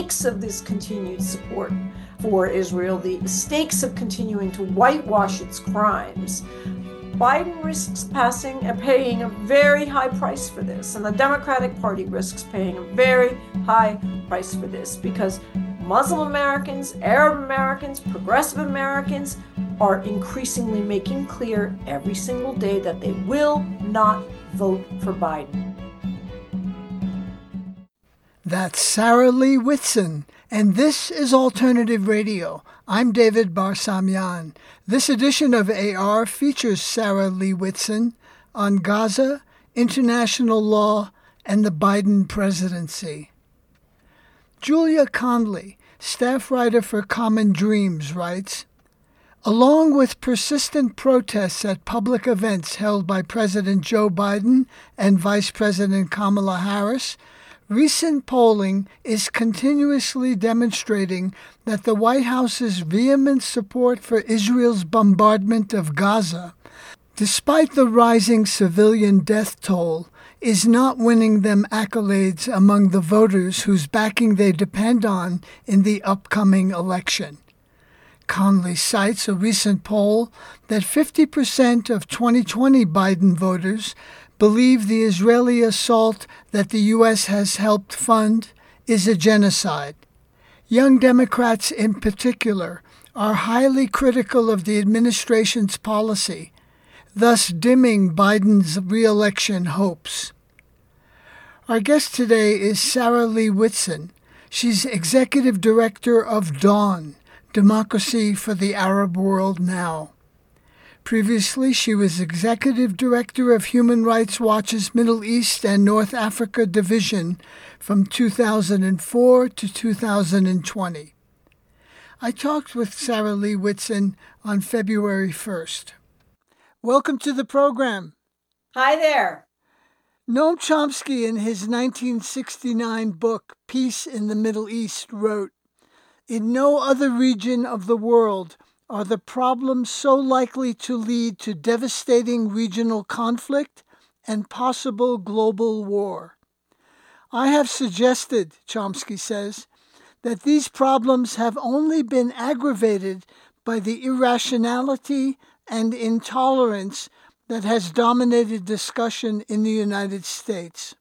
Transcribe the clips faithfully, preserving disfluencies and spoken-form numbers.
stakes of this continued support for Israel, the stakes of continuing to whitewash its crimes, Biden risks passing and paying a very high price for this. And the Democratic Party risks paying a very high price for this because Muslim Americans, Arab Americans, progressive Americans are increasingly making clear every single day that they will not vote for Biden. That's Sarah Lee Whitson, and this is Alternative Radio. I'm David Barsamian. This edition of A R features Sarah Lee Whitson on Gaza, international law, and the Biden presidency. Julia Conley, staff writer for Common Dreams, writes, along with persistent protests at public events held by President Joe Biden and Vice President Kamala Harris, recent polling is continuously demonstrating that the White House's vehement support for Israel's bombardment of Gaza, despite the rising civilian death toll, is not winning them accolades among the voters whose backing they depend on in the upcoming election. Conley cites a recent poll that fifty percent of twenty twenty Biden voters believe the Israeli assault that the U S has helped fund is a genocide. Young Democrats in particular are highly critical of the administration's policy, thus dimming Biden's re-election hopes. Our guest today is Sarah Lee Whitson. She's executive director of Dawn, Democracy for the Arab World Now. Previously, she was executive director of Human Rights Watch's Middle East and North Africa Division from two thousand four to two thousand twenty. I talked with Sarah Lee Whitson on February first. Welcome to the program. Hi there. Noam Chomsky, in his nineteen sixty-nine book, Peace in the Middle East, wrote, "In no other region of the world are the problems so likely to lead to devastating regional conflict and possible global war. I have suggested," Chomsky says, "that these problems have only been aggravated by the irrationality and intolerance that has dominated discussion in the United States.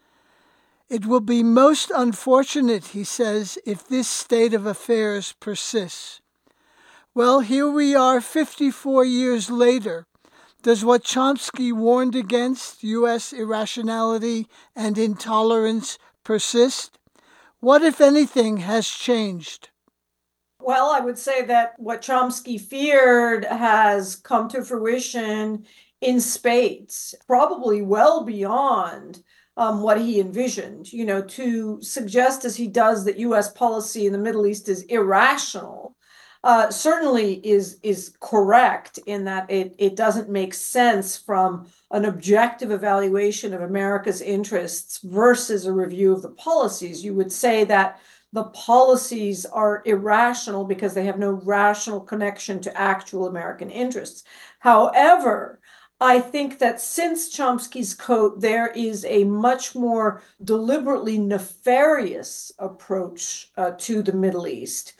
It will be most unfortunate," he says, "if this state of affairs persists." Well, here we are fifty-four years later. Does what Chomsky warned against, U S irrationality and intolerance, persist? What, if anything, has changed? Well, I would say that what Chomsky feared has come to fruition in spades, probably well beyond um, what he envisioned. You know, to suggest as he does that U S policy in the Middle East is irrational uh, certainly is is correct in that it, it doesn't make sense from an objective evaluation of America's interests versus a review of the policies. You would say that the policies are irrational because they have no rational connection to actual American interests. However, I think that since Chomsky's quote, there is a much more deliberately nefarious approach uh, to the Middle East,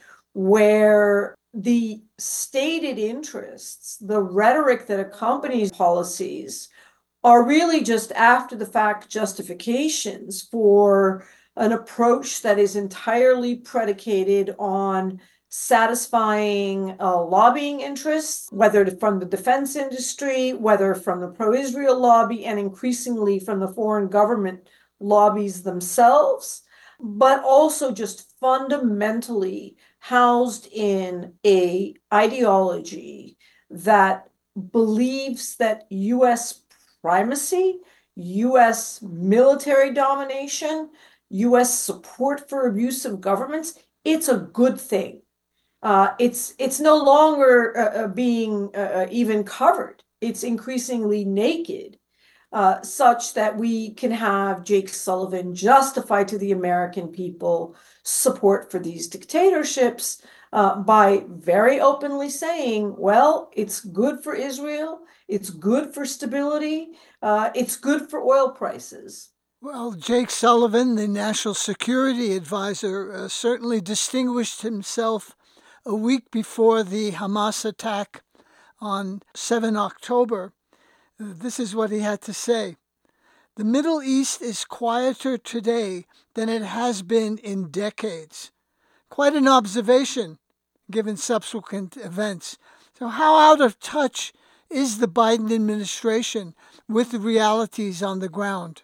where the stated interests, the rhetoric that accompanies policies, are really just after the fact justifications for an approach that is entirely predicated on satisfying uh, lobbying interests, whether from the defense industry, whether from the pro-Israel lobby, and increasingly from the foreign government lobbies themselves, but also just fundamentally housed in a ideology that believes that U S primacy, U S military domination, U S support for abusive governments, it's a good thing. Uh, it's it's no longer uh, being uh, even covered. It's increasingly naked, uh, such that we can have Jake Sullivan justify to the American people support for these dictatorships uh, by very openly saying, well, it's good for Israel, it's good for stability, uh, it's good for oil prices. Well, Jake Sullivan, the National Security Advisor, uh, certainly distinguished himself a week before the Hamas attack on the seventh of October. Uh, this is what he had to say. The Middle East is quieter today than it has been in decades. Quite an observation, given subsequent events. So how out of touch is the Biden administration with the realities on the ground?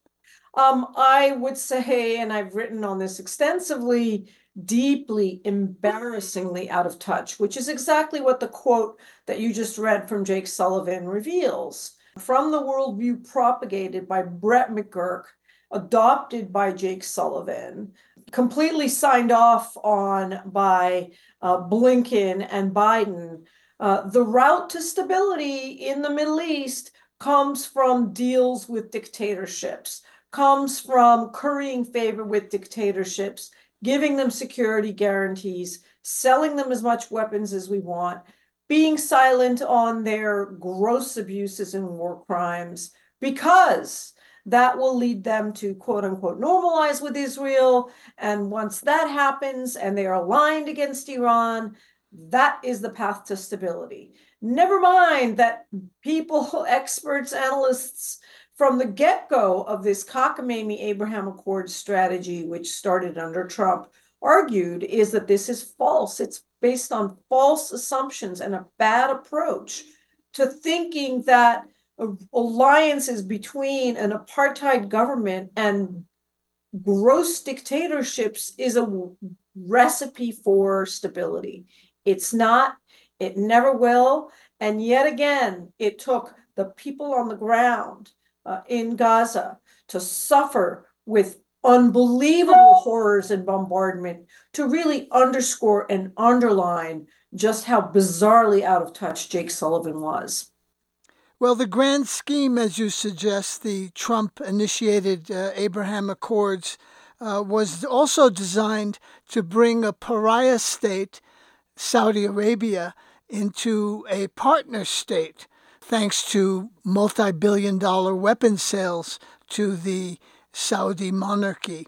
Um, I would say, and I've written on this extensively, deeply, embarrassingly out of touch, which is exactly what the quote that you just read from Jake Sullivan reveals. From the worldview propagated by Brett McGurk, adopted by Jake Sullivan, completely signed off on by uh, Blinken and Biden, uh, the route to stability in the Middle East comes from deals with dictatorships, comes from currying favor with dictatorships, giving them security guarantees, selling them as much weapons as we want, being silent on their gross abuses and war crimes, because that will lead them to quote unquote normalize with Israel. And once that happens and they are aligned against Iran, that is the path to stability. Never mind that people, experts, analysts, from the get-go of this cockamamie Abraham Accords strategy, which started under Trump, argued is that this is false. It's based on false assumptions and a bad approach to thinking that alliances between an apartheid government and gross dictatorships is a recipe for stability. It's not, it never will. And yet again, it took the people on the ground Uh, in Gaza to suffer with unbelievable horrors and bombardment to really underscore and underline just how bizarrely out of touch Jake Sullivan was. Well, the grand scheme, as you suggest, the Trump initiated uh, Abraham Accords, uh, was also designed to bring a pariah state, Saudi Arabia, into a partner state, thanks to multi-billion dollar weapons sales to the Saudi monarchy.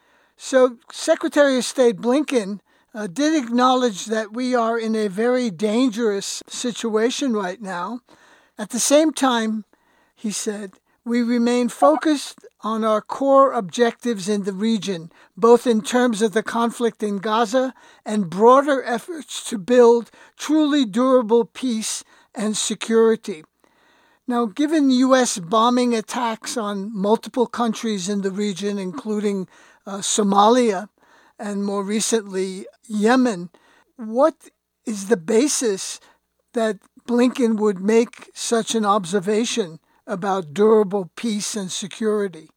So Secretary of State Blinken uh, did acknowledge that we are in a very dangerous situation right now. At the same time, he said, we remain focused on our core objectives in the region, both in terms of the conflict in Gaza and broader efforts to build truly durable peace and security. Now, given U S bombing attacks on multiple countries in the region, including uh, Somalia and more recently Yemen, what is the basis that Blinken would make such an observation about durable peace and security?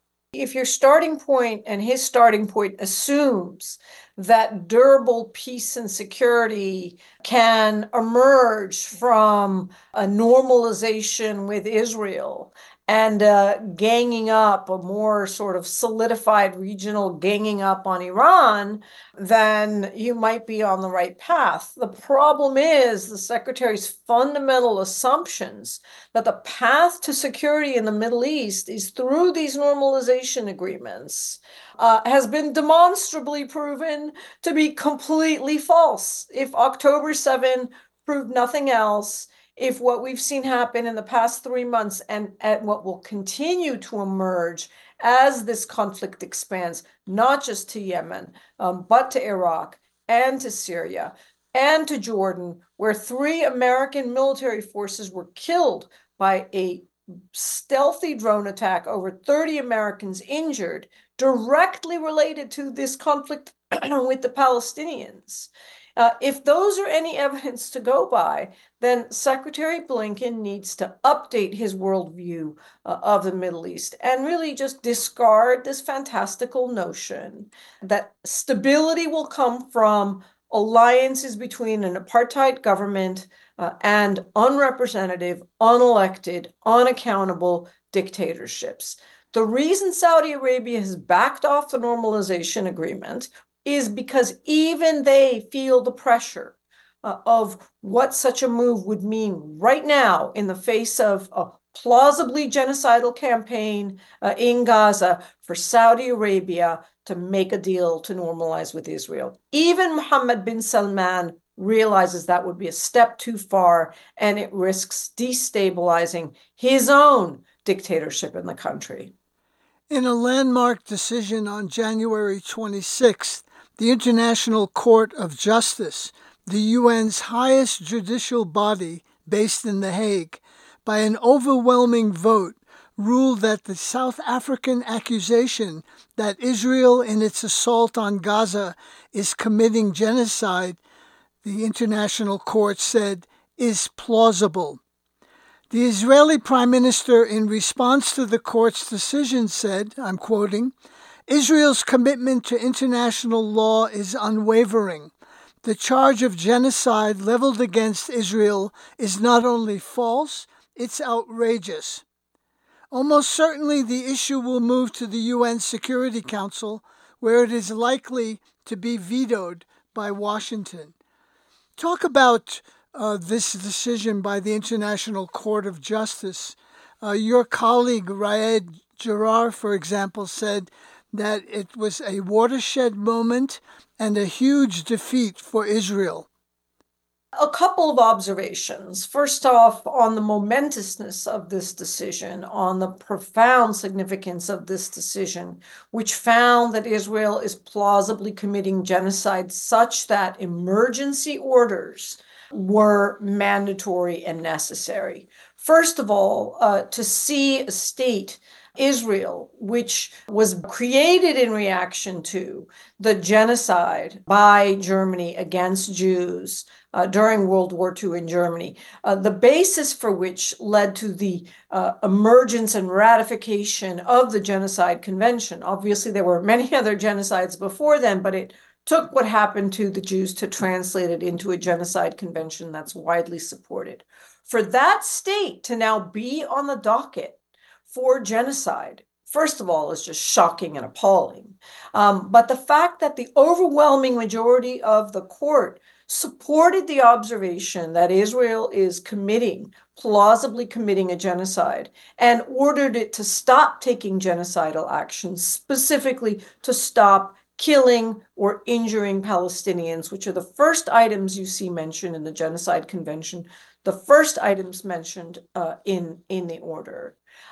If your starting point and his starting point assumes that durable peace and security can emerge from a normalization with Israel and uh, ganging up, a more sort of solidified regional ganging up on Iran, then you might be on the right path. The problem is the secretary's fundamental assumptions that the path to security in the Middle East is through these normalization agreements uh, has been demonstrably proven to be completely false. If October seventh proved nothing else, if what we've seen happen in the past three months and, and what will continue to emerge as this conflict expands, not just to Yemen, um, but to Iraq and to Syria and to Jordan, where three American military forces were killed by a stealthy drone attack, over thirty Americans injured, directly related to this conflict with the Palestinians. Uh, if those are any evidence to go by, then Secretary Blinken needs to update his worldview uh, of the Middle East and really just discard this fantastical notion that stability will come from alliances between an apartheid government uh, and unrepresentative, unelected, unaccountable dictatorships. The reason Saudi Arabia has backed off the normalization agreement is because even they feel the pressure uh, of what such a move would mean right now in the face of a plausibly genocidal campaign uh, in Gaza for Saudi Arabia to make a deal to normalize with Israel. Even Mohammed bin Salman realizes that would be a step too far, and it risks destabilizing his own dictatorship in the country. In a landmark decision on January twenty-sixth, the International Court of Justice, the U N's highest judicial body based in The Hague, by an overwhelming vote, ruled that the South African accusation that Israel in its assault on Gaza is committing genocide, the International Court said, is plausible. The Israeli Prime Minister, in response to the court's decision, said, I'm quoting, Israel's commitment to international law is unwavering. The charge of genocide leveled against Israel is not only false, it's outrageous. Almost certainly the issue will move to the U N Security Council, where it is likely to be vetoed by Washington. Talk about uh, this decision by the International Court of Justice. Uh, your colleague, Raed Jarrar, for example, said that it was a watershed moment and a huge defeat for Israel. A couple of observations. First off, on the momentousness of this decision, on the profound significance of this decision, which found that Israel is plausibly committing genocide such that emergency orders were mandatory and necessary. First of all, uh, to see a state, Israel, which was created in reaction to the genocide by Germany against Jews uh, during World War Two in Germany, uh, the basis for which led to the uh, emergence and ratification of the Genocide Convention. Obviously, there were many other genocides before then, but it took what happened to the Jews to translate it into a genocide convention that's widely supported. For that state to now be on the docket for genocide, first of all, is just shocking and appalling. Um, but the fact that the overwhelming majority of the court supported the observation that Israel is committing, plausibly committing a genocide, and ordered it to stop taking genocidal actions, specifically to stop killing or injuring Palestinians, which are the first items you see mentioned in the Genocide Convention, the first items mentioned uh, in, in the order.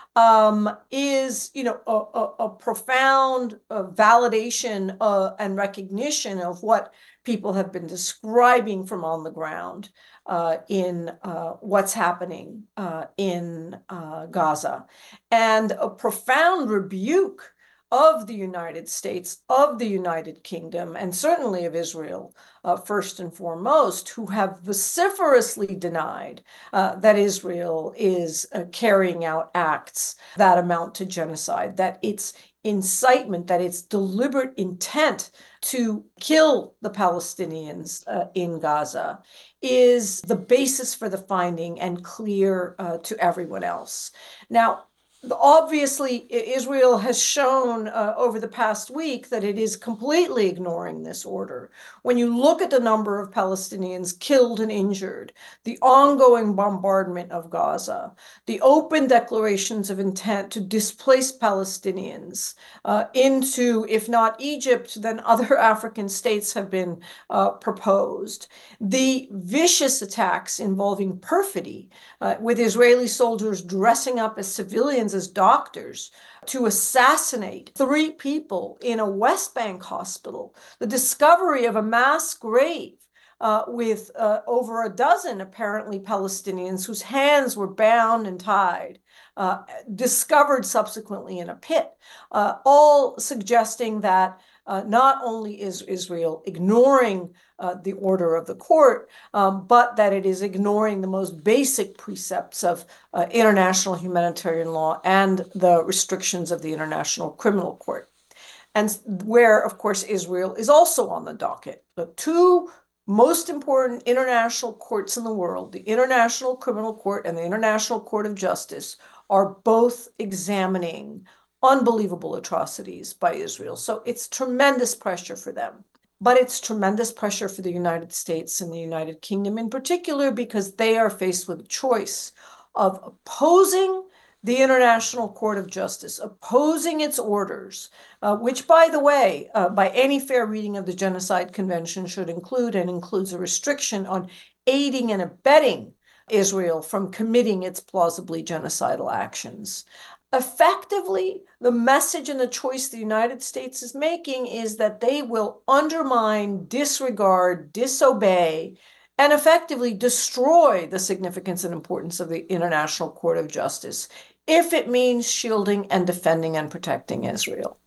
Um, is, you know, a, a, a profound uh, validation uh, and recognition of what people have been describing from on the ground uh, in uh, what's happening uh, in uh, Gaza, and a profound rebuke of the United States, of the United Kingdom, and certainly of Israel, uh, first and foremost, who have vociferously denied uh, that Israel is uh, carrying out acts that amount to genocide, that it's incitement, that it's deliberate intent to kill the Palestinians uh, in Gaza is the basis for the finding and clear uh, to everyone else. Now, obviously, Israel has shown uh, over the past week that it is completely ignoring this order. When you look at the number of Palestinians killed and injured, the ongoing bombardment of Gaza, the open declarations of intent to displace Palestinians uh, into, if not Egypt, then other African states have been uh, proposed, the vicious attacks involving perfidy uh, with Israeli soldiers dressing up as civilians, as doctors, to assassinate three people in a West Bank hospital, the discovery of a mass grave uh, with uh, over a dozen, apparently, Palestinians whose hands were bound and tied, uh, discovered subsequently in a pit, uh, all suggesting that uh, not only is Israel ignoring Uh, the order of the court, um, but that it is ignoring the most basic precepts of uh, international humanitarian law and the restrictions of the International Criminal Court. And where, of course, Israel is also on the docket. The two most important international courts in the world, the International Criminal Court and the International Court of Justice, are both examining unbelievable atrocities by Israel. So it's tremendous pressure for them. But it's tremendous pressure for the United States and the United Kingdom in particular, because they are faced with a choice of opposing the International Court of Justice, opposing its orders, uh, which, by the way, uh, by any fair reading of the Genocide Convention should include and includes a restriction on aiding and abetting Israel from committing its plausibly genocidal actions. Effectively, the message and the choice the United States is making is that they will undermine, disregard, disobey, and effectively destroy the significance and importance of the International Court of Justice if it means shielding and defending and protecting Israel.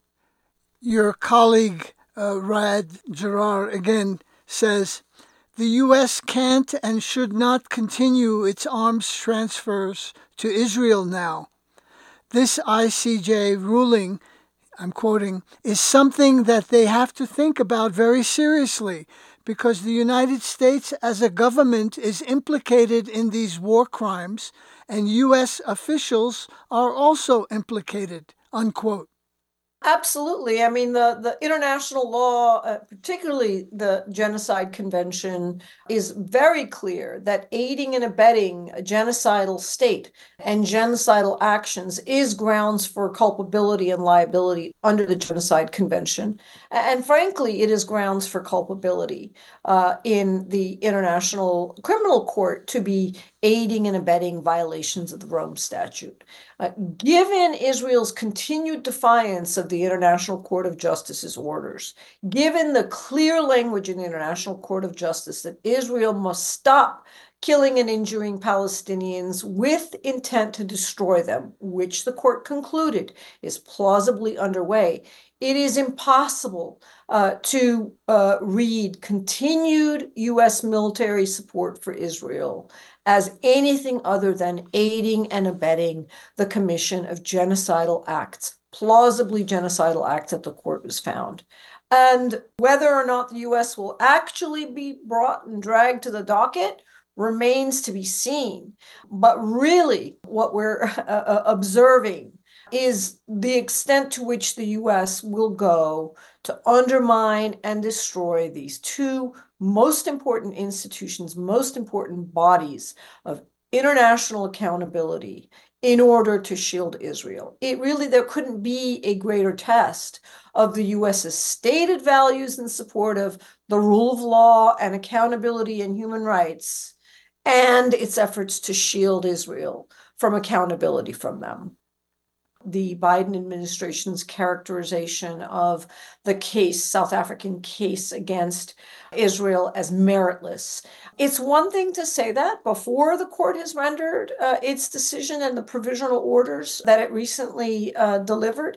Your colleague, uh, Rad Gerard, again says, the U S can't and should not continue its arms transfers to Israel now. This I C J ruling, I'm quoting, is something that they have to think about very seriously because the United States as a government is implicated in these war crimes and U S officials are also implicated, unquote. Absolutely. I mean, the, the international law, uh, particularly the Genocide Convention, is very clear that aiding and abetting a genocidal state and genocidal actions is grounds for culpability and liability under the Genocide Convention. And frankly, it is grounds for culpability uh, in the International Criminal Court to be aiding and abetting violations of the Rome Statute. Uh, given Israel's continued defiance of the International Court of Justice's orders, given the clear language in the International Court of Justice that Israel must stop killing and injuring Palestinians with intent to destroy them, which the court concluded is plausibly underway, it is impossible uh, to uh, read continued U S military support for Israel as anything other than aiding and abetting the commission of genocidal acts, plausibly genocidal acts that the court was found. And whether or not the U S will actually be brought and dragged to the docket remains to be seen. But really, what we're uh, observing is the extent to which the U S will go to undermine and destroy these two most important institutions, most important bodies of international accountability in order to shield Israel. It really, there couldn't be a greater test of the U S's stated values in support of the rule of law and accountability and human rights, and its efforts to shield Israel from accountability from them. The Biden administration's characterization of the case, South African case against Israel as meritless. It's one thing to say that before the court has rendered uh, its decision and the provisional orders that it recently uh, delivered.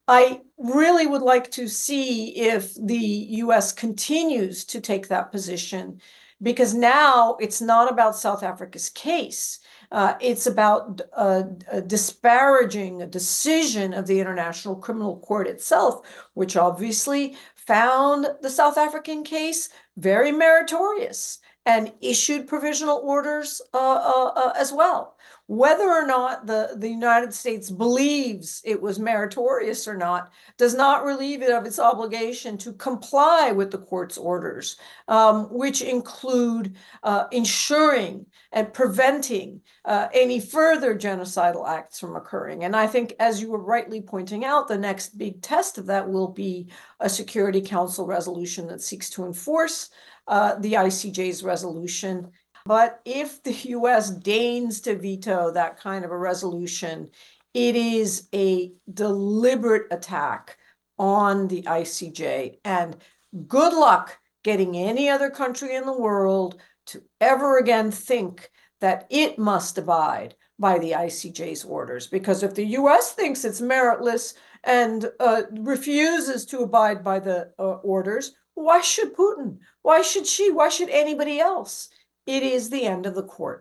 I really would like to see if the U S continues to take that position, because now it's not about South Africa's case. Uh, it's about uh, a disparaging a decision of the International Criminal Court itself, which obviously found the South African case very meritorious and issued provisional orders uh, uh, uh, as well. Whether or not the, the United States believes it was meritorious or not does not relieve it of its obligation to comply with the court's orders, um, which include uh, ensuring and preventing uh, any further genocidal acts from occurring. And I think, as you were rightly pointing out, the next big test of that will be a Security Council resolution that seeks to enforce uh, the I C J's resolution. But if the U S deigns to veto that kind of a resolution, it is a deliberate attack on the I C J. And good luck getting any other country in the world to ever again think that it must abide by the I C J's orders. Because if the U S thinks it's meritless and uh, refuses to abide by the uh, orders, why should Putin? Why should she? Why should anybody else? It is the end of the court.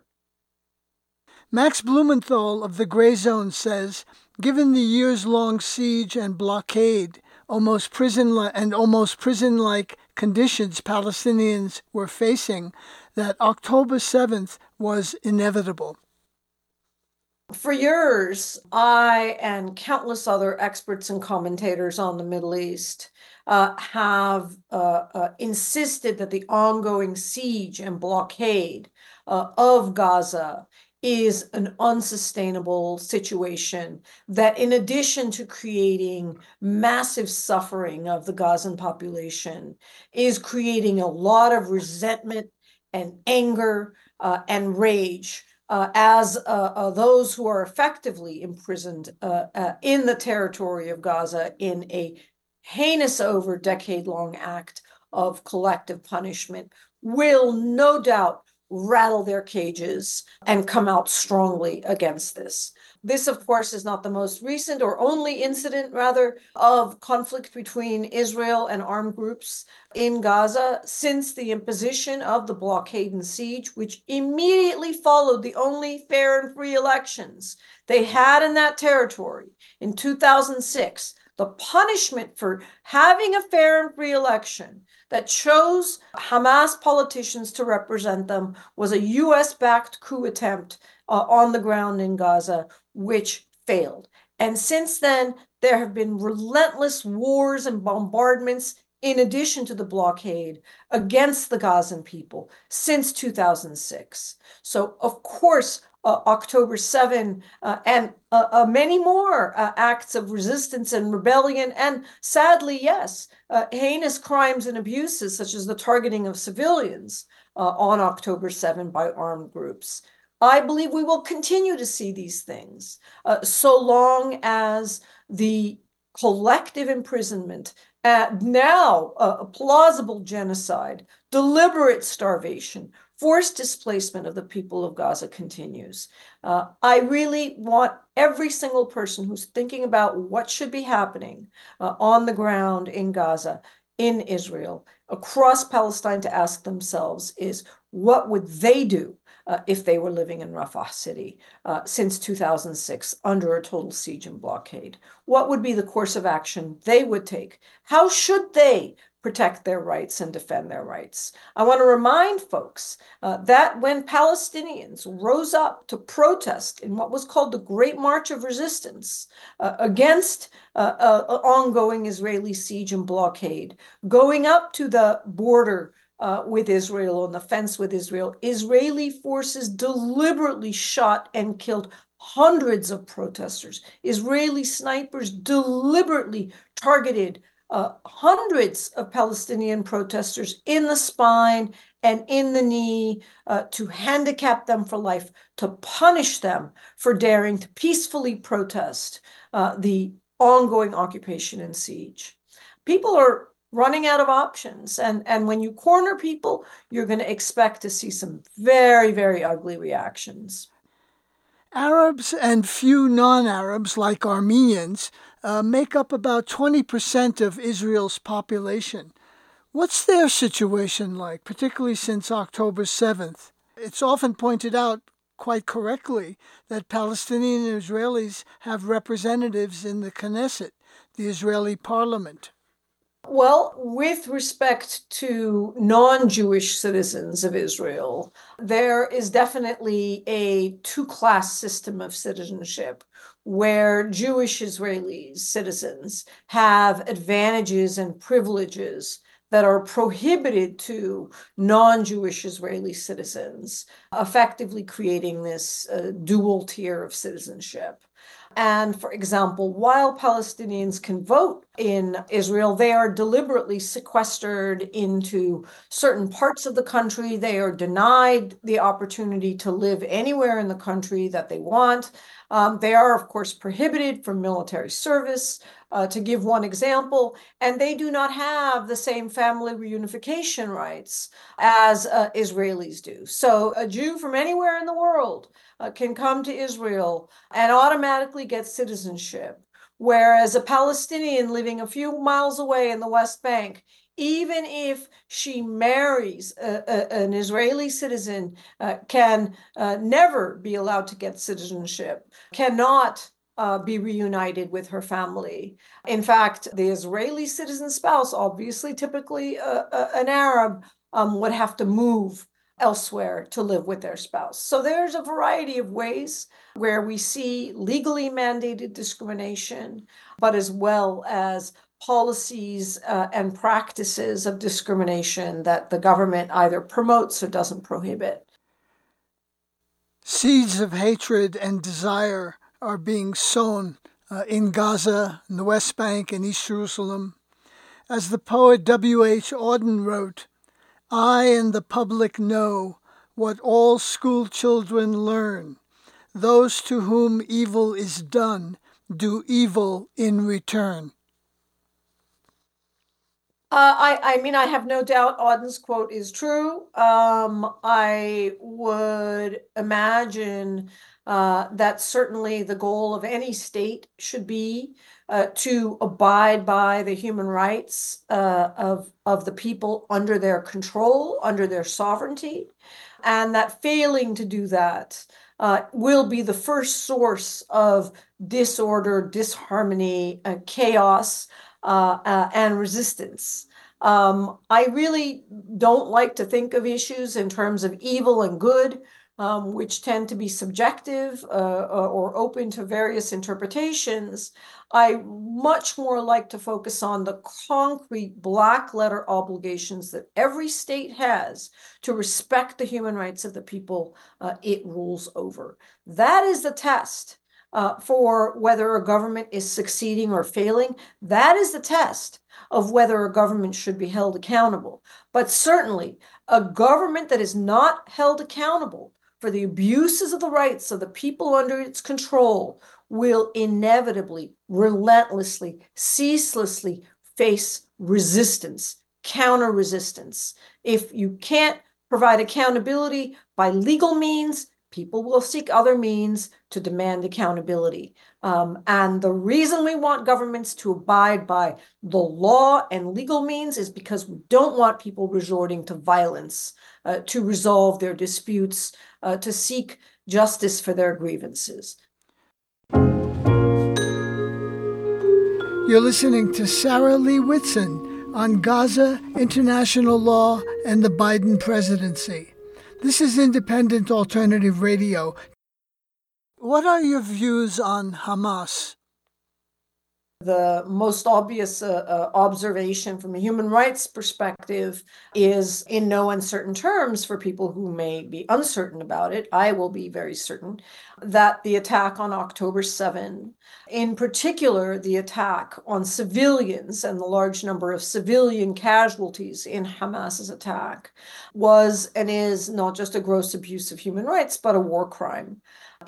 Max Blumenthal of the Gray Zone says, given the years-long siege and blockade, almost prison and almost prison-like conditions Palestinians were facing, that October seventh was inevitable. For years, I and countless other experts and commentators on the Middle East uh, have uh, uh, insisted that the ongoing siege and blockade uh, of Gaza is an unsustainable situation that, in addition to creating massive suffering of the Gazan population, is creating a lot of resentment and anger uh, and rage uh, as uh, uh, those who are effectively imprisoned uh, uh, in the territory of Gaza in a heinous over decade-long act of collective punishment will no doubt rattle their cages and come out strongly against this. This, of course, is not the most recent or only incident, rather, of conflict between Israel and armed groups in Gaza since the imposition of the blockade and siege, which immediately followed the only fair and free elections they had in that territory in two thousand six. The punishment for having a fair and free election that chose Hamas politicians to represent them was a U S-backed coup attempt uh, on the ground in Gaza, which failed. And since then, there have been relentless wars and bombardments in addition to the blockade against the Gazan people since two thousand six. So, of course, Uh, October seventh, uh, and uh, uh, many more uh, acts of resistance and rebellion, and sadly, yes, uh, heinous crimes and abuses, such as the targeting of civilians uh, on October seventh by armed groups. I believe we will continue to see these things uh, so long as the collective imprisonment, uh, now uh, plausible genocide, deliberate starvation, forced displacement of the people of Gaza continues. Uh, I really want every single person who's thinking about what should be happening uh, on the ground in Gaza, in Israel, across Palestine to ask themselves is, what would they do uh, if they were living in Rafah city uh, since two thousand six under a total siege and blockade? What would be the course of action they would take? How should they protect their rights and defend their rights? I want to remind folks uh, that when Palestinians rose up to protest in what was called the Great March of Resistance uh, against uh, uh, ongoing Israeli siege and blockade, going up to the border uh, with Israel, on the fence with Israel, Israeli forces deliberately shot and killed hundreds of protesters. Israeli snipers deliberately targeted Uh, hundreds of Palestinian protesters in the spine and in the knee uh, to handicap them for life, to punish them for daring to peacefully protest uh, the ongoing occupation and siege. People are running out of options, and, and when you corner people, you're going to expect to see some very, very ugly reactions. Arabs and few non-Arabs, like Armenians, uh, make up about twenty percent of Israel's population. What's their situation like, particularly since October seventh? It's often pointed out, quite correctly, that Palestinian and Israelis have representatives in the Knesset, the Israeli parliament. Well, with respect to non-Jewish citizens of Israel, there is definitely a two-class system of citizenship where Jewish Israeli citizens have advantages and privileges that are prohibited to non-Jewish Israeli citizens, effectively creating this uh, dual tier of citizenship. And for example, while Palestinians can vote in Israel, they are deliberately sequestered into certain parts of the country. They are denied the opportunity to live anywhere in the country that they want. Um, they are, of course, prohibited from military service, uh, to give one example, and they do not have the same family reunification rights as uh, Israelis do. So a Jew from anywhere in the world uh, can come to Israel and automatically get citizenship, whereas a Palestinian living a few miles away in the West Bank, even if she marries a, a, an Israeli citizen, uh, can uh, never be allowed to get citizenship, cannot uh, be reunited with her family. In fact, the Israeli citizen spouse, obviously typically uh, uh, an Arab, um, would have to move elsewhere to live with their spouse. So there's a variety of ways where we see legally mandated discrimination, but as well as policies uh, and practices of discrimination that the government either promotes or doesn't prohibit. Seeds of hatred and desire are being sown uh, in Gaza, in the West Bank, and East Jerusalem. As the poet W H Auden wrote, "I and the public know what all school children learn. Those to whom evil is done do evil in return." Uh, I, I mean, I have no doubt Auden's quote is true. Um, I would imagine uh, that certainly the goal of any state should be uh, to abide by the human rights uh, of, of the people under their control, under their sovereignty, and that failing to do that uh, will be the first source of disorder, disharmony, uh, chaos, uh, uh, and resistance. Um, I really don't like to think of issues in terms of evil and good, um, which tend to be subjective uh, or open to various interpretations. I much more like to focus on the concrete black letter obligations that every state has to respect the human rights of the people uh, it rules over. That is the test. Uh, for whether a government is succeeding or failing. That is the test of whether a government should be held accountable. But certainly, a government that is not held accountable for the abuses of the rights of the people under its control will inevitably, relentlessly, ceaselessly face resistance, counter resistance. If you can't provide accountability by legal means, people will seek other means to demand accountability. Um, and the reason we want governments to abide by the law and legal means is because we don't want people resorting to violence uh, to resolve their disputes, uh, to seek justice for their grievances. You're listening to Sarah Lee Whitson on Gaza, international law, and the Biden presidency. This is Independent Alternative Radio. What are your views on Hamas? The most obvious uh, uh, observation from a human rights perspective is, in no uncertain terms for people who may be uncertain about it, I will be very certain, that the attack on October seventh, in particular the attack on civilians and the large number of civilian casualties in Hamas's attack, was and is not just a gross abuse of human rights, but a war crime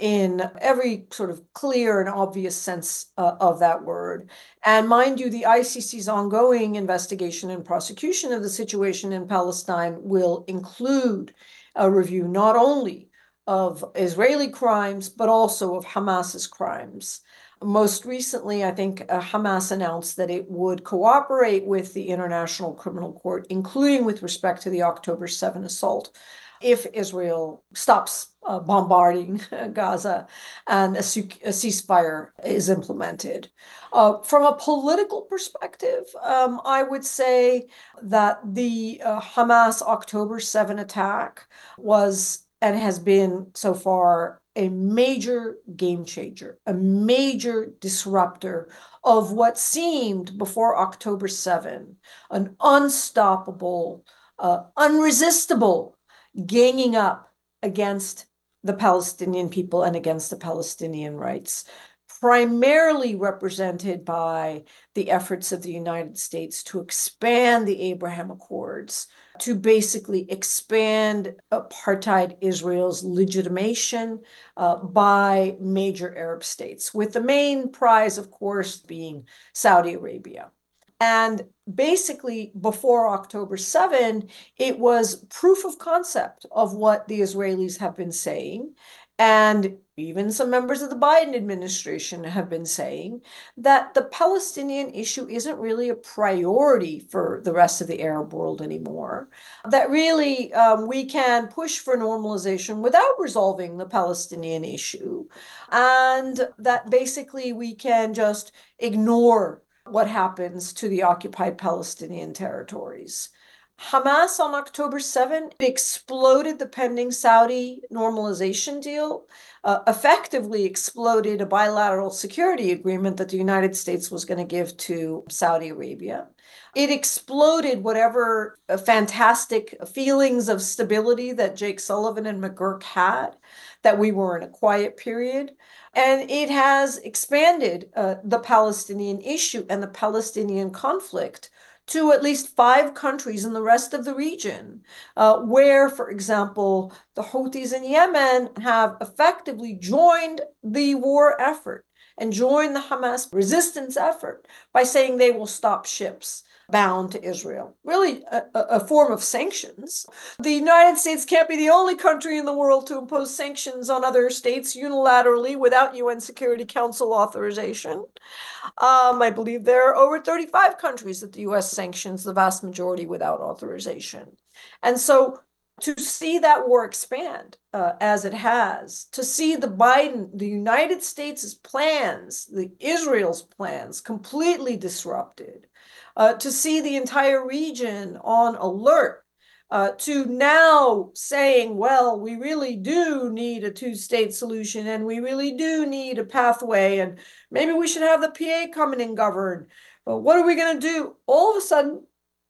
in every sort of clear and obvious sense uh, of that word. And mind you, the I C C's ongoing investigation and prosecution of the situation in Palestine will include a review not only of Israeli crimes, but also of Hamas's crimes. Most recently, I think uh, Hamas announced that it would cooperate with the International Criminal Court, including with respect to the October seventh assault, if Israel stops uh, bombarding Gaza and a, a ceasefire is implemented. Uh, from a political perspective, um, I would say that the uh, Hamas October seventh attack was and has been so far a major game changer, a major disruptor of what seemed before October seventh an unstoppable, uh, unresistible ganging up against the Palestinian people and against the Palestinian rights, primarily represented by the efforts of the United States to expand the Abraham Accords, to basically expand apartheid Israel's legitimation uh, by major Arab states, with the main prize, of course, being Saudi Arabia. And basically, before October seventh, it was proof of concept of what the Israelis have been saying. And even some members of the Biden administration have been saying that the Palestinian issue isn't really a priority for the rest of the Arab world anymore. That really um, we can push for normalization without resolving the Palestinian issue. And that basically we can just ignore what happens to the occupied Palestinian territories. Hamas on October seventh exploded the pending Saudi normalization deal, uh, effectively exploded a bilateral security agreement that the United States was going to give to Saudi Arabia. It exploded whatever uh, fantastic feelings of stability that Jake Sullivan and McGurk had, that we were in a quiet period. And it has expanded uh, the Palestinian issue and the Palestinian conflict to at least five countries in the rest of the region, uh, where, for example, the Houthis in Yemen have effectively joined the war effort and joined the Hamas resistance effort by saying they will stop ships bound to Israel. Really a, a form of sanctions. The United States can't be the only country in the world to impose sanctions on other states unilaterally without U N Security Council authorization. Um, I believe there are over thirty-five countries that the U S sanctions, the vast majority without authorization. And so to see that war expand uh, as it has, to see the Biden, the United States' plans, the Israel's plans completely disrupted, uh, to see the entire region on alert, uh, to now saying, well, we really do need a two-state solution and we really do need a pathway and maybe we should have the P A come in and govern. But what are we going to do? All of a sudden,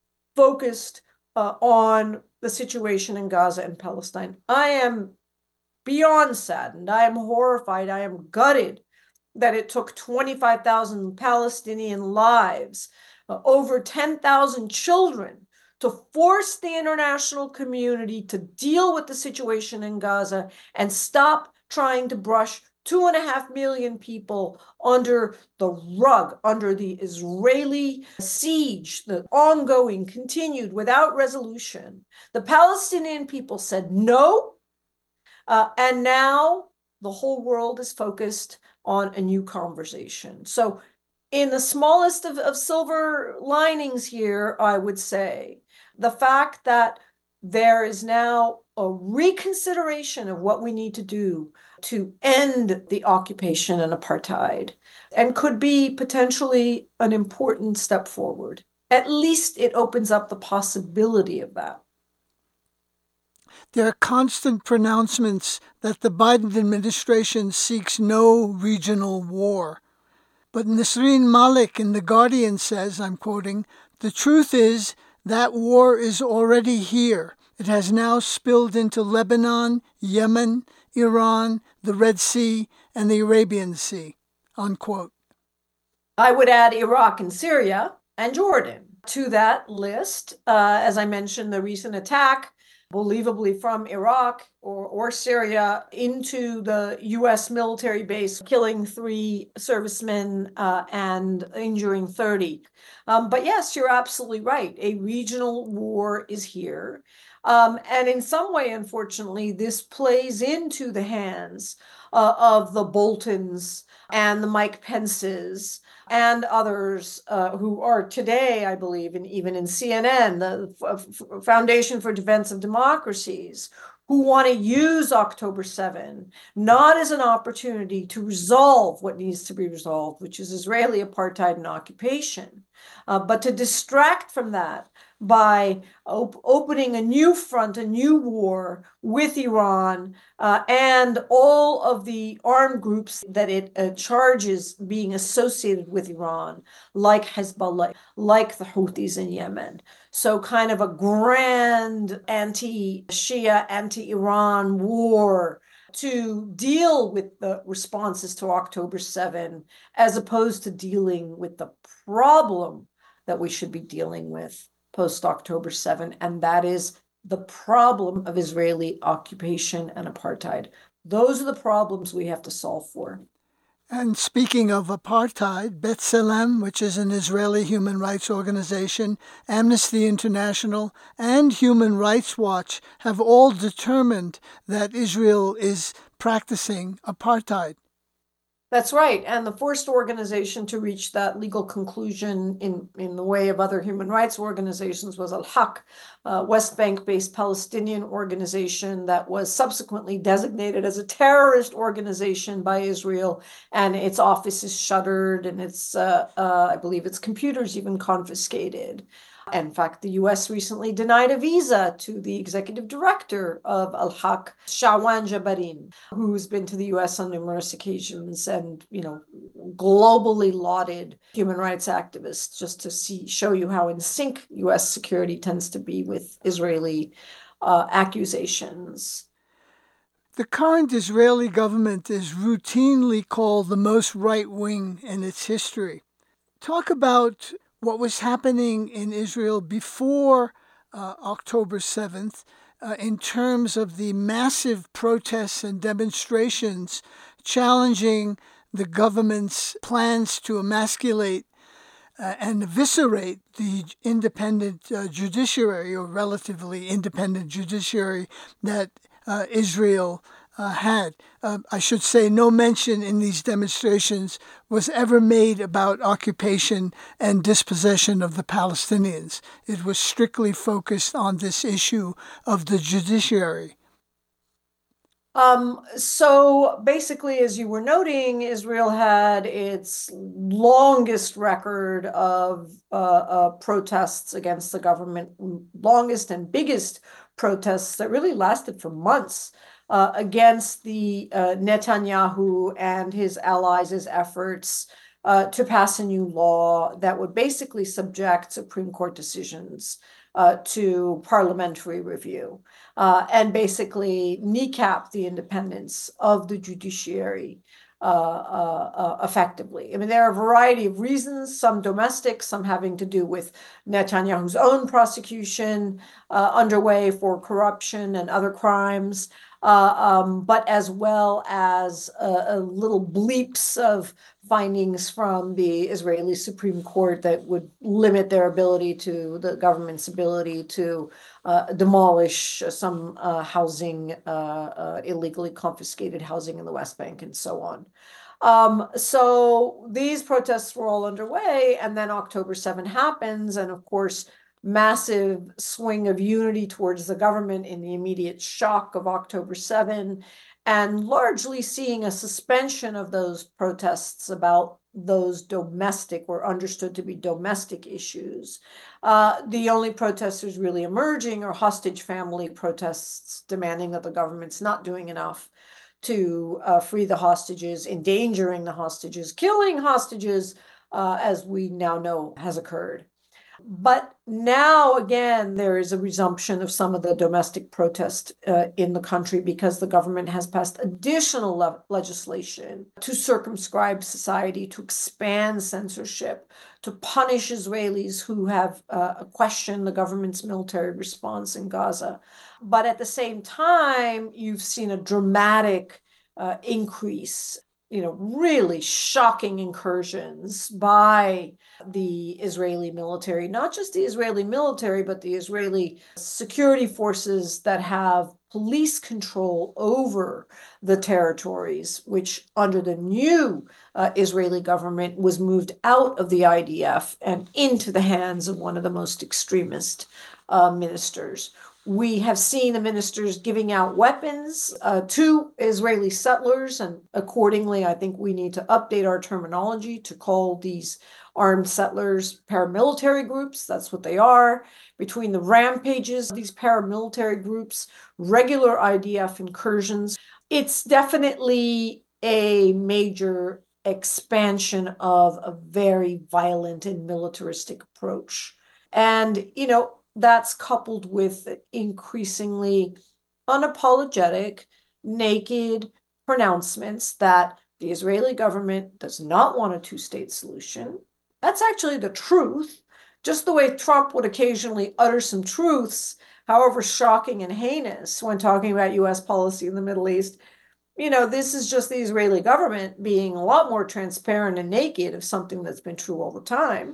focused uh, on the situation in Gaza and Palestine. I am beyond saddened. I am horrified. I am gutted that it took twenty-five thousand Palestinian lives, uh, over ten thousand children, to force the international community to deal with the situation in Gaza and stop trying to brush two and a half million people under the rug, under the Israeli siege, the ongoing, continued, without resolution. The Palestinian people said no, uh, and now the whole world is focused on a new conversation. So in the smallest of, of silver linings here, I would say the fact that there is now a reconsideration of what we need to do to end the occupation and apartheid, and could be potentially an important step forward. At least it opens up the possibility of that. There are constant pronouncements that the Biden administration seeks no regional war. But Nasreen Malik in The Guardian says, I'm quoting, "The truth is that war is already here. It has now spilled into Lebanon, Yemen, Iran, the Red Sea, and the Arabian Sea," unquote. I would add Iraq and Syria and Jordan to that list. Uh, as I mentioned, the recent attack, believably from Iraq or, or Syria, into the U S military base, killing three servicemen uh, and injuring thirty. Um, but yes, you're absolutely right. A regional war is here. Um, and in some way, unfortunately, this plays into the hands uh, of the Boltons and the Mike Pences and others uh, who are today, I believe, and even in C N N, the F- Foundation for Defense of Democracies, who want to use October seventh not as an opportunity to resolve what needs to be resolved, which is Israeli apartheid and occupation, uh, but to distract from that by op- opening a new front, a new war with Iran uh, and all of the armed groups that it uh, charges being associated with Iran, like Hezbollah, like the Houthis in Yemen. So kind of a grand anti-Shia, anti-Iran war to deal with the responses to October seventh, as opposed to dealing with the problem that we should be dealing with post-October seventh, and that is the problem of Israeli occupation and apartheid. Those are the problems we have to solve for. And speaking of apartheid, B'Tselem, which is an Israeli human rights organization, Amnesty International, and Human Rights Watch have all determined that Israel is practicing apartheid. That's right. And the first organization to reach that legal conclusion in, in the way of other human rights organizations was Al-Haq, a West Bank-based Palestinian organization that was subsequently designated as a terrorist organization by Israel, and its office is shuttered, and its, uh, uh, I believe its computers even confiscated. In fact, the U S recently denied a visa to the executive director of Al-Haq, Shawan Jabarin, who's been to the U S on numerous occasions and, you know, globally lauded human rights activists, just to see show you how in sync U S security tends to be with Israeli uh, accusations. The current Israeli government is routinely called the most right-wing in its history. Talk about what was happening in Israel before uh, October seventh uh, in terms of the massive protests and demonstrations challenging the government's plans to emasculate uh, and eviscerate the independent uh, judiciary, or relatively independent judiciary, that uh, Israel Uh, had. Uh, I should say no mention in these demonstrations was ever made about occupation and dispossession of the Palestinians. It was strictly focused on this issue of the judiciary. Um, so basically, as you were noting, Israel had its longest record of uh, uh, protests against the government, longest and biggest protests that really lasted for months uh, against the uh, Netanyahu and his allies' efforts uh, to pass a new law that would basically subject Supreme Court decisions uh, to parliamentary review. Uh, and basically kneecap the independence of the judiciary uh, uh, uh, effectively. I mean, there are a variety of reasons, some domestic, some having to do with Netanyahu's own prosecution uh, underway for corruption and other crimes, uh, um, but as well as uh, little bleeps of findings from the Israeli Supreme Court that would limit their ability to, the government's ability to uh, demolish some uh, housing, uh, uh, illegally confiscated housing in the West Bank and so on. Um, so these protests were all underway, and then October seventh happens, and of course, massive swing of unity towards the government in the immediate shock of October seventh, and largely seeing a suspension of those protests about those domestic, or understood to be domestic issues. Uh, the only protesters really emerging are hostage family protests demanding that the government's not doing enough to uh, free the hostages, endangering the hostages, killing hostages, uh, as we now know has occurred. But now, again, there is a resumption of some of the domestic protest uh, in the country because the government has passed additional le- legislation to circumscribe society, to expand censorship, to punish Israelis who have uh, questioned the government's military response in Gaza. But at the same time, you've seen a dramatic uh, increase, you know, really shocking incursions by the Israeli military, not just the Israeli military, but the Israeli security forces that have police control over the territories, which under the new uh, Israeli government was moved out of the I D F and into the hands of one of the most extremist uh, ministers. We have seen the ministers giving out weapons uh, to Israeli settlers, and accordingly, I think we need to update our terminology to call these armed settlers paramilitary groups. That's what they are. Between the rampages of these paramilitary groups, regular I D F incursions, it's definitely a major expansion of a very violent and militaristic approach. And, you know, that's coupled with increasingly unapologetic, naked pronouncements that the Israeli government does not want a two-state solution. That's actually the truth. Just the way Trump would occasionally utter some truths, however shocking and heinous, when talking about U S policy in the Middle East. You know, this is just the Israeli government being a lot more transparent and naked of something that's been true all the time.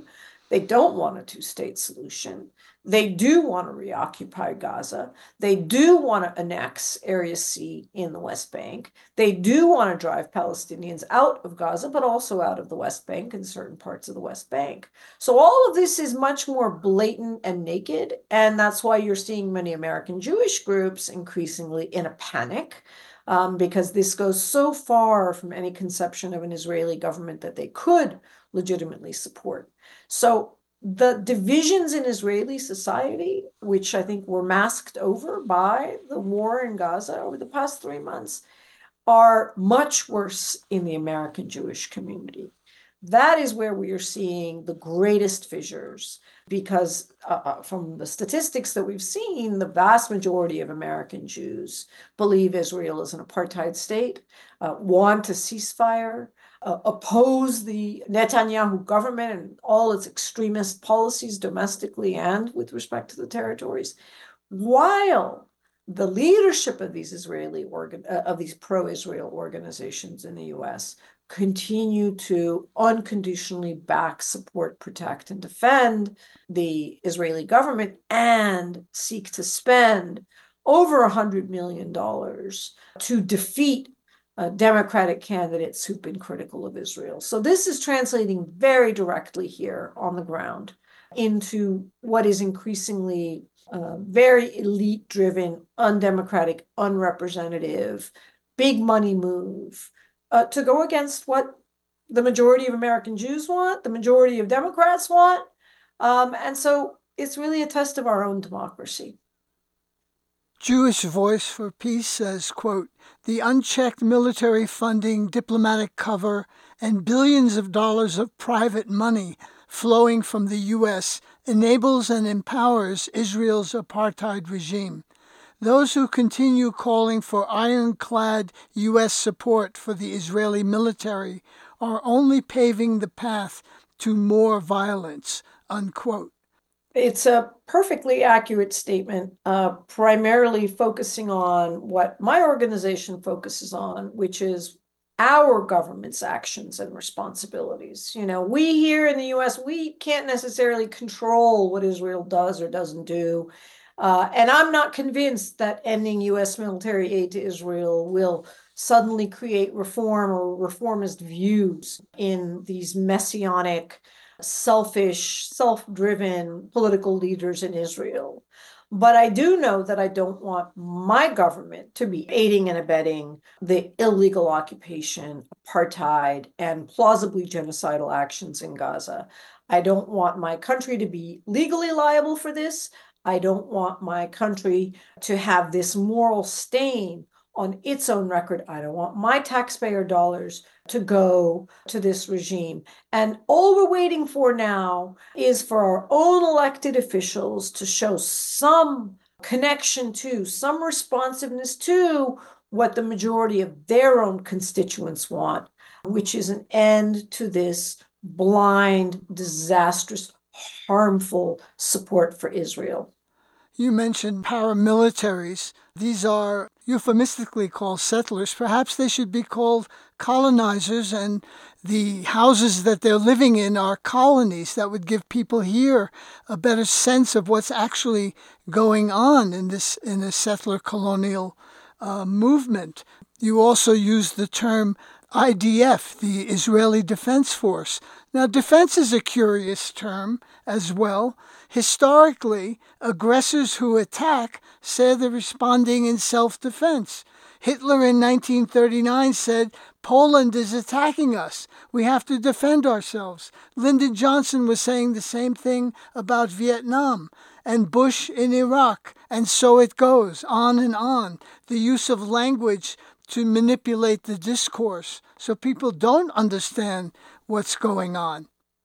They don't want a two-state solution. They do want to reoccupy Gaza. They do want to annex Area C in the West Bank. They do want to drive Palestinians out of Gaza, but also out of the West Bank and certain parts of the West Bank. So all of this is much more blatant and naked. And that's why you're seeing many American Jewish groups increasingly in a panic, um, because this goes so far from any conception of an Israeli government that they could legitimately support. So the divisions in Israeli society, which I think were masked over by the war in Gaza over the past three months, are much worse in the American Jewish community. That is where we are seeing the greatest fissures, because uh, from the statistics that we've seen, the vast majority of American Jews believe Israel is an apartheid state, uh, want a ceasefire, Uh, oppose the Netanyahu government and all its extremist policies domestically and with respect to the territories, while the leadership of these Israeli organ uh, of these pro-Israel organizations in the U S continue to unconditionally back, support, protect, and defend the Israeli government and seek to spend over a hundred million dollars to defeat Uh, Democratic candidates who've been critical of Israel. So this is translating very directly here on the ground into what is increasingly uh, very elite-driven, undemocratic, unrepresentative, big money move uh, to go against what the majority of American Jews want, the majority of Democrats want. Um, and so it's really a test of our own democracy. Jewish Voice for Peace says, quote, "The unchecked military funding, diplomatic cover, and billions of dollars of private money flowing from the U S enables and empowers Israel's apartheid regime. Those who continue calling for ironclad U S support for the Israeli military are only paving the path to more violence," unquote. It's a perfectly accurate statement, uh, primarily focusing on what my organization focuses on, which is our government's actions and responsibilities. You know, we here in the U S, we can't necessarily control what Israel does or doesn't do. Uh, and I'm not convinced that ending U S military aid to Israel will suddenly create reform or reformist views in these messianic, selfish, self-driven political leaders in Israel. But I do know that I don't want my government to be aiding and abetting the illegal occupation, apartheid, and plausibly genocidal actions in Gaza. I don't want my country to be legally liable for this. I don't want my country to have this moral stain on its own record. I don't want my taxpayer dollars to go to this regime. And all we're waiting for now is for our own elected officials to show some connection to, some responsiveness to what the majority of their own constituents want, which is an end to this blind, disastrous, harmful support for Israel. You mentioned paramilitaries. These are euphemistically called settlers. Perhaps they should be called colonizers, and the houses that they're living in are colonies. That would give people here a better sense of what's actually going on in this in a settler colonial uh, movement. You also use the term I D F, the Israeli Defense Force. Now, defense is a curious term as well. Historically, aggressors who attack say they're responding in self-defense. Hitler in nineteen thirty-nine said, "Poland is attacking us. We have to defend ourselves." Lyndon Johnson was saying the same thing about Vietnam, and Bush in Iraq, and so it goes, on and on. The use of language to manipulate the discourse so people don't understand what's going on.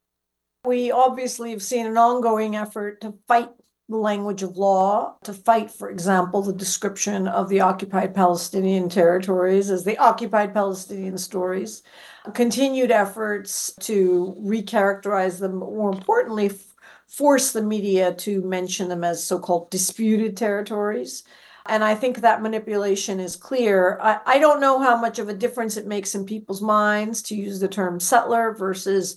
We obviously have seen an ongoing effort to fight the language of law, to fight, for example, the description of the occupied Palestinian territories as the occupied Palestinian stories, continued efforts to recharacterize them, but more importantly, force the media to mention them as so-called disputed territories. And I think that manipulation is clear. I, I don't know how much of a difference it makes in people's minds to use the term settler versus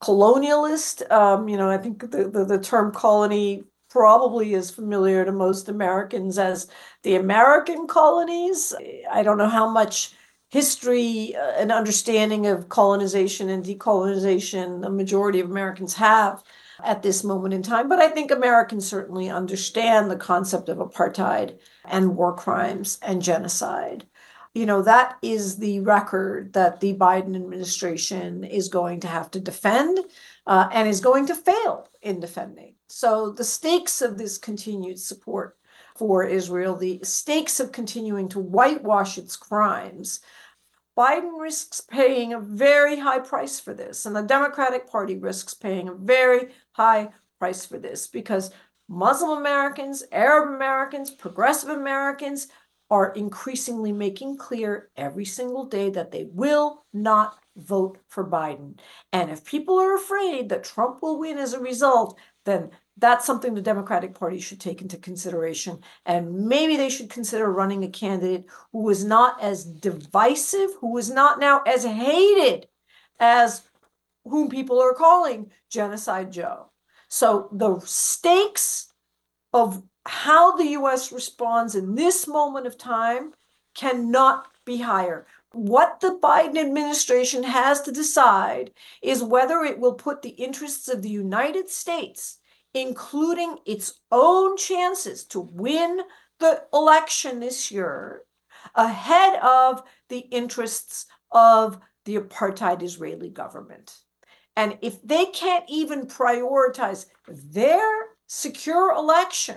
colonialist. Um, you know, I think the, the, the term colony probably is familiar to most Americans as the American colonies. I don't know how much history uh, and understanding of colonization and decolonization the majority of Americans have at this moment in time, but I think Americans certainly understand the concept of apartheid and war crimes and genocide. You know, that is the record that the Biden administration is going to have to defend uh, and is going to fail in defending. So the stakes of this continued support for Israel, the stakes of continuing to whitewash its crimes, Biden risks paying a very high price for this, and the Democratic Party risks paying a very high price for this because Muslim Americans, Arab Americans, progressive Americans are increasingly making clear every single day that they will not vote for Biden. And if people are afraid that Trump will win as a result, then that's something the Democratic Party should take into consideration. And maybe they should consider running a candidate who is not as divisive, who is not now as hated as whom people are calling Genocide Joe. So the stakes of how the U S responds in this moment of time cannot be higher. What the Biden administration has to decide is whether it will put the interests of the United States, including its own chances to win the election this year, ahead of the interests of the apartheid Israeli government. And if they can't even prioritize their secure election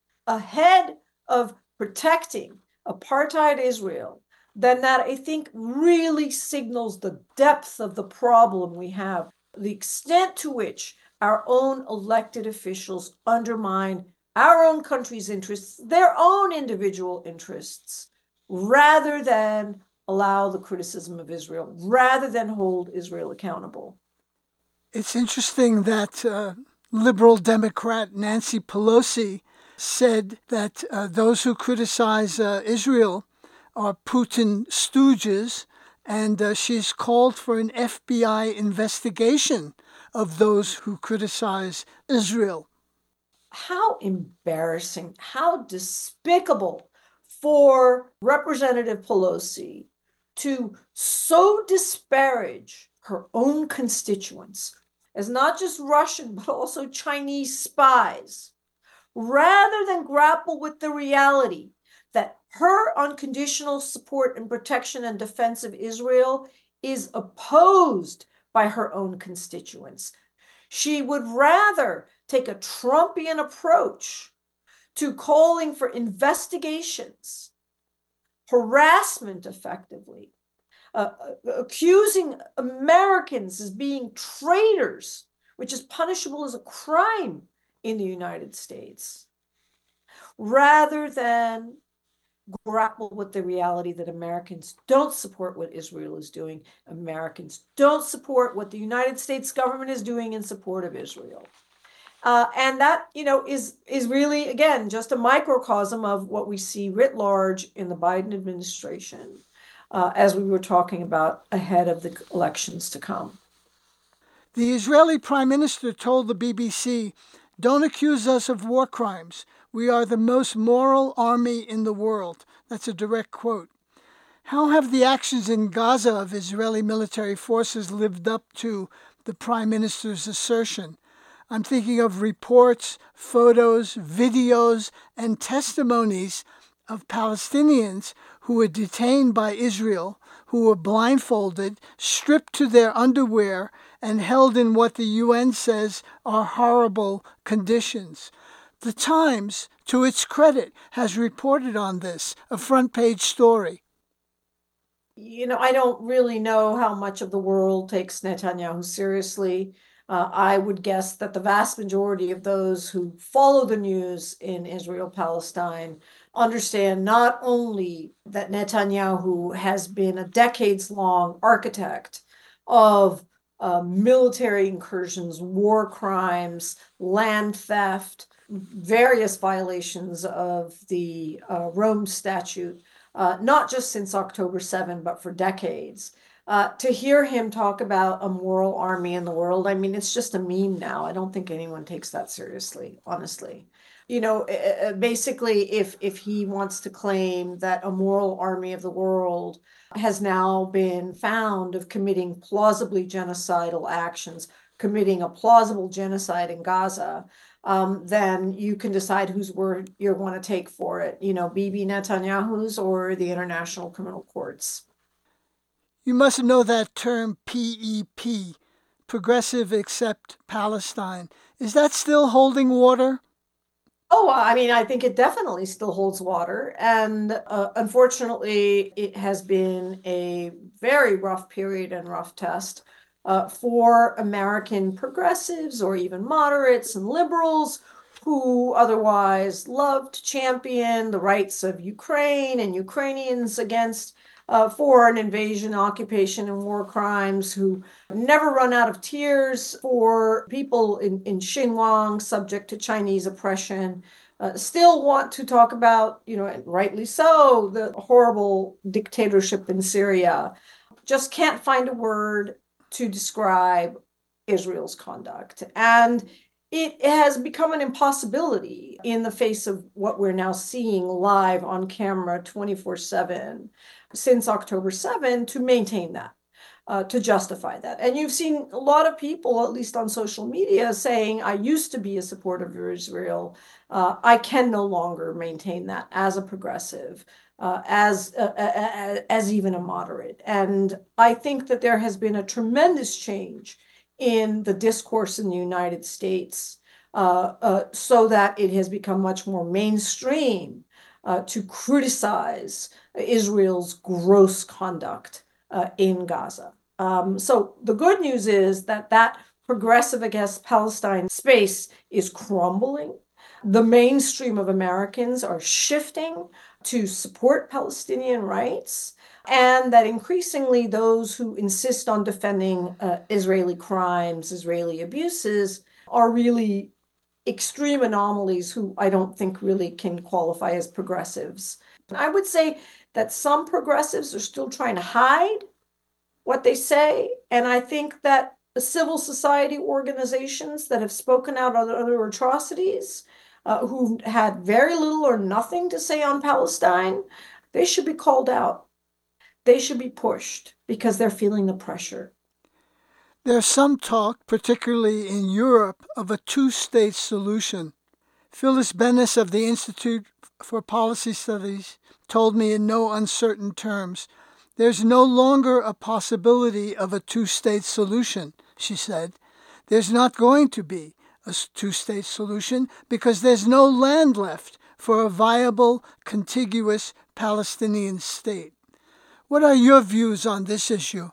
ahead of protecting apartheid Israel, then that I think really signals the depth of the problem we have, the extent to which our own elected officials undermine our own country's interests, their own individual interests, rather than allow the criticism of Israel, rather than hold Israel accountable. It's interesting that uh, liberal Democrat Nancy Pelosi said that uh, those who criticize uh, Israel are Putin stooges, and uh, she's called for an F B I investigation of those who criticize Israel. How embarrassing, how despicable for Representative Pelosi to so disparage her own constituents as not just Russian, but also Chinese spies, rather than grapple with the reality that her unconditional support and protection and defense of Israel is opposed by her own constituents. She would rather take a Trumpian approach to calling for investigations, harassment effectively, uh, accusing Americans as being traitors, which is punishable as a crime in the United States, rather than grapple with the reality that Americans don't support what Israel is doing. Americans don't support what the United States government is doing in support of Israel. Uh, and that, you know, is is really, again, just a microcosm of what we see writ large in the Biden administration, uh, as we were talking about ahead of the elections to come. The Israeli Prime Minister told the B B C, "Don't accuse us of war crimes. We are the most moral army in the world." That's a direct quote. How have the actions in Gaza of Israeli military forces lived up to the Prime Minister's assertion? I'm thinking of reports, photos, videos, and testimonies of Palestinians who were detained by Israel, who were blindfolded, stripped to their underwear, and held in what the U N says are horrible conditions. The Times, to its credit, has reported on this, a front-page story. You know, I don't really know how much of the world takes Netanyahu seriously. Uh, I would guess that the vast majority of those who follow the news in Israel-Palestine understand not only that Netanyahu has been a decades-long architect of uh, military incursions, war crimes, land theft, various violations of the uh, Rome Statute, uh, not just since October seventh, but for decades. Uh, to hear him talk about a moral army in the world, I mean, it's just a meme now. I don't think anyone takes that seriously, honestly. You know, uh, basically, if if he wants to claim that a moral army of the world has now been found of committing plausibly genocidal actions, committing a plausible genocide in Gaza, um, then you can decide whose word you want to take for it. You know, Bibi Netanyahu's or the International Criminal Courts. You must know that term P E P, Progressive Accept Palestine. Is that still holding water? Oh, I mean, I think it definitely still holds water. And uh, unfortunately, it has been a very rough period and rough test uh, for American progressives or even moderates and liberals who otherwise love to champion the rights of Ukraine and Ukrainians against uh, foreign invasion, occupation, and war crimes, who never run out of tears for people in, in Xinjiang subject to Chinese oppression, uh, still want to talk about, you know, and rightly so, the horrible dictatorship in Syria, just can't find a word to describe Israel's conduct. And it has become an impossibility in the face of what we're now seeing live on camera twenty-four seven since October seventh to maintain that. Uh, to justify that. And you've seen a lot of people, at least on social media, saying, I used to be a supporter of Israel. Uh, I can no longer maintain that as a progressive, uh, as, uh, uh, as even a moderate. And I think that there has been a tremendous change in the discourse in the United States uh, uh, so that it has become much more mainstream uh, to criticize Israel's gross conduct uh, in Gaza. Um, so the good news is that that progressive against Palestine space is crumbling. The mainstream of Americans are shifting to support Palestinian rights, and that increasingly those who insist on defending uh, Israeli crimes, Israeli abuses, are really extreme anomalies who I don't think really can qualify as progressives. I would say that some progressives are still trying to hide what they say. And I think that the civil society organizations that have spoken out on other atrocities, uh, who had very little or nothing to say on Palestine, they should be called out. They should be pushed because they're feeling the pressure. There's some talk, particularly in Europe, of a two-state solution. Phyllis Bennis of the Institute for Policy Studies told me in no uncertain terms, there's no longer a possibility of a two-state solution, she said. There's not going to be a two-state solution because there's no land left for a viable, contiguous Palestinian state. What are your views on this issue?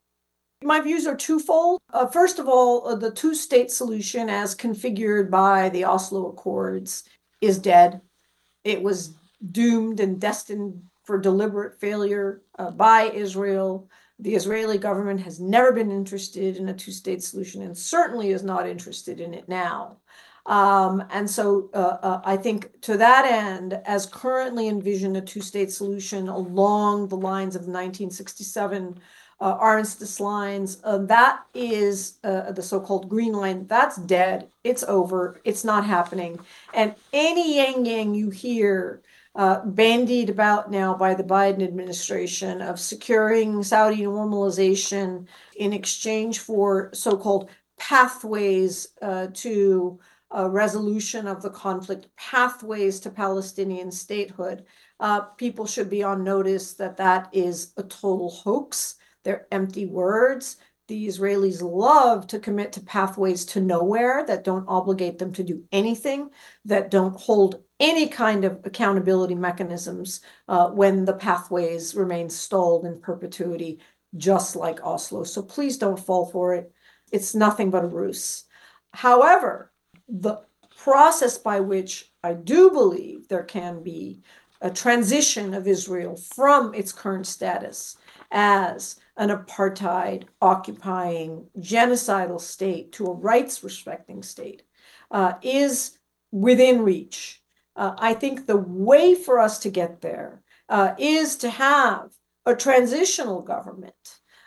My views are twofold. Uh, first of all, uh, the two-state solution as configured by the Oslo Accords is dead. It was doomed and destined for deliberate failure uh, by Israel. The Israeli government has never been interested in a two-state solution and certainly is not interested in it now. Um, and so uh, uh, I think to that end, as currently envisioned, a two-state solution along the lines of the nineteen sixty-seven uh, Armistice lines, uh, that is uh, the so-called Green Line. That's dead. It's over. It's not happening. And any yang-yang you hear uh, bandied about now by the Biden administration of securing Saudi normalization in exchange for so-called pathways uh, to a resolution of the conflict, pathways to Palestinian statehood, uh, people should be on notice that that is a total hoax. They're empty words. The Israelis love to commit to pathways to nowhere that don't obligate them to do anything, that don't hold any kind of accountability mechanisms uh, when the pathways remain stalled in perpetuity, just like Oslo. So please don't fall for it. It's nothing but a ruse. However, the process by which I do believe there can be a transition of Israel from its current status as an apartheid, occupying, genocidal state to a rights-respecting state uh, is within reach. Uh, I think the way for us to get there uh, is to have a transitional government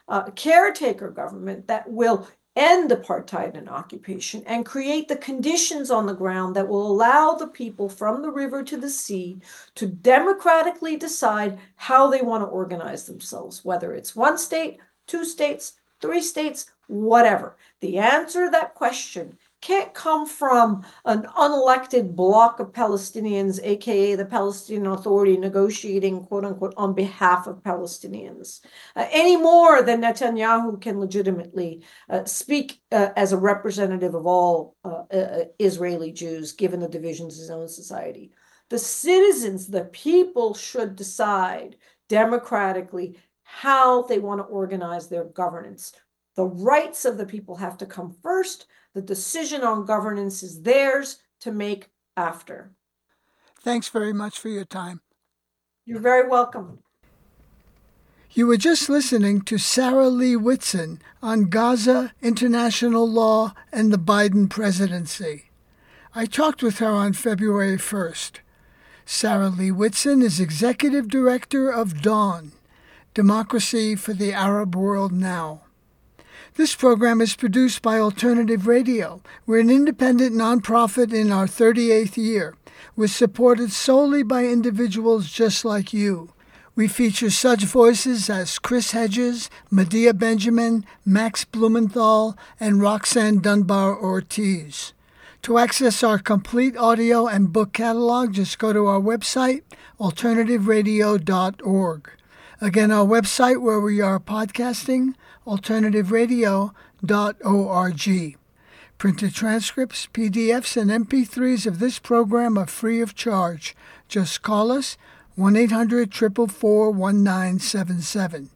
uh, caretaker government that will end apartheid and occupation and create the conditions on the ground that will allow the people from the river to the sea to democratically decide how they want to organize themselves, whether it's one state, two states, three states, whatever. The answer to that question can't come from an unelected bloc of Palestinians, aka the Palestinian Authority, negotiating, quote unquote, on behalf of Palestinians, uh, any more than Netanyahu can legitimately uh, speak uh, as a representative of all uh, uh, Israeli Jews, given the divisions in his own society. The citizens, the people, should decide democratically how they want to organize their governance. The rights of the people have to come first. The decision on governance is theirs to make after. Thanks very much for your time. You're very welcome. You were just listening to Sarah Lee Whitson on Gaza, international law, and the Biden presidency. I talked with her on February first. Sarah Lee Whitson is Executive Director of DAWN, Democracy for the Arab World Now. This program is produced by Alternative Radio. We're an independent nonprofit in our thirty-eighth year. We're supported solely by individuals just like you. We feature such voices as Chris Hedges, Medea Benjamin, Max Blumenthal, and Roxanne Dunbar Ortiz. To access our complete audio and book catalog, just go to our website, alternative radio dot org. Again, our website where we are podcasting, alternative radio dot org. Printed transcripts, P D Fs, and M P threes of this program are free of charge. Just call us, one eight hundred, four four four, one nine seven seven.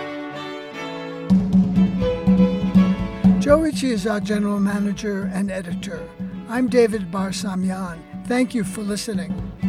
Joe Ritchie is our general manager and editor. I'm David Barsamian. Thank you for listening.